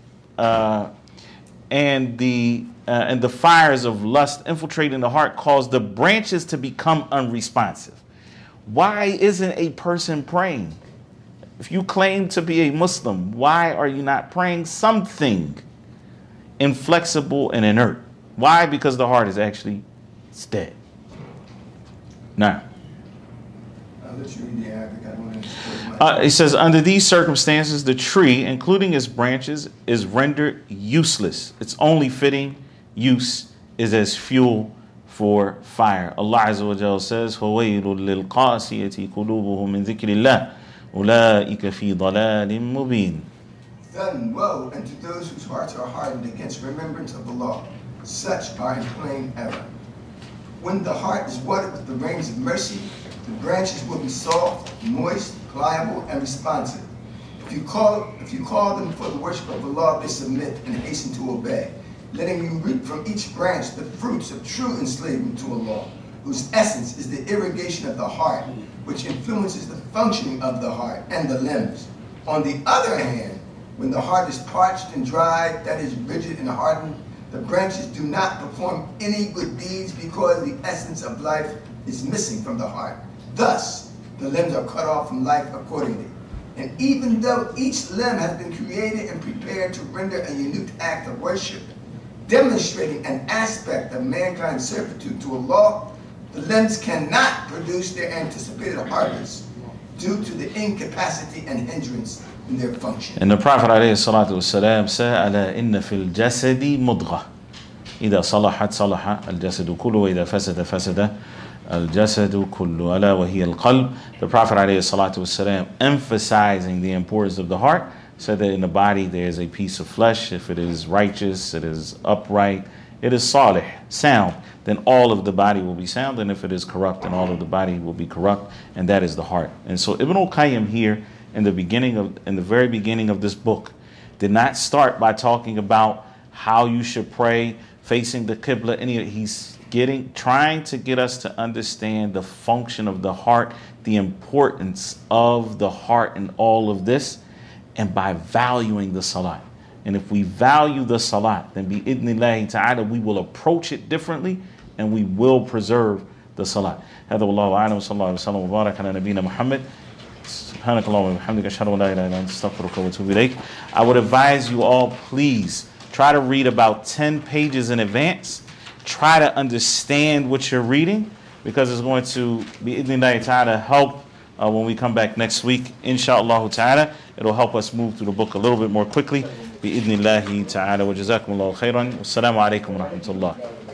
S2: and the fires of lust infiltrating the heart cause the branches to become unresponsive. Why isn't a person praying? If you claim to be a Muslim, why are you not praying something inflexible and inert? Why? Because the heart is actually dead. Now,
S3: I'll let you read the Arabic. I don't understand.
S2: it says, under these circumstances, the tree, including its branches, is rendered useless. Its only fitting use is as fuel for fire. Allah Azza wa Jalla says, فَوَيْلٌ لِلْقَاسِيَةِ قُلُوبُهُمْ مِنْ ذِكْرِ اللَّهِ أُولَٰئِكَ فِي ضَلَالٍ مُبِينٍ.
S3: Then woe unto those whose hearts are hardened against remembrance of Allah. Such are in plain error. When the heart is watered with the rains of mercy, the branches will be soft, moist, pliable, and responsive. If you call them for the worship of Allah, they submit and hasten to obey, letting you reap from each branch the fruits of true enslavement to Allah, whose essence is the irrigation of the heart, which influences the functioning of the heart and the limbs. On the other hand, when the heart is parched and dried, that is rigid and hardened, the branches do not perform any good deeds because the essence of life is missing from the heart. Thus, the limbs are cut off from life accordingly. And even though each limb has been created and prepared to render a unique act of worship, demonstrating an aspect of mankind's servitude to Allah, the limbs cannot produce their anticipated harvest due to the incapacity and hindrance in their function.
S2: And the Prophet ﷺ said, أَلَا إِنَّ فِي الْجَسَدِ مُضْغَةً إِذَا صَلَحَتْ صَلَحَ الْجَسَدُ كُلُّهُ وَإِذَا فَسَدَ فَسَدَ الْجَسَدُ كُلُّهُ أَلَا وَهِيَ الْقَلْبُ. The Prophet ﷺ, emphasizing the importance of the heart, said that in the body there is a piece of flesh. If it is righteous, it is upright, it is salih, sound, then all of the body will be sound. And if it is corrupt, then all of the body will be corrupt, and that is the heart. And so Ibn al-Qayyim here in the very beginning of this book did not start by talking about how you should pray facing the Qibla. He's trying to get us to understand the function of the heart, the importance of the heart in all of this, and by valuing the salat. And if we value the salat, then bi-idhnillahi ta'ala, we will approach it differently and we will preserve the salat. هذا والله أعلم صلى الله عليه وسلم وبارك على نبينا محمد. سبحانك اللهم وبحمدك أشهد أن لا إله إلا أنت أستغفرك وأتوب إليك. I would advise you all, please try to read about 10 pages in advance. Try to understand what you're reading, because it's going to bi-idhnillahi ta'ala help when we come back next week. Inshallah ta'ala, it'll help us move through the book a little bit more quickly. Bi-idhnillahi ta'ala wa jazakumullahu khairan. Wassalamu alaikum wa rahmatullah.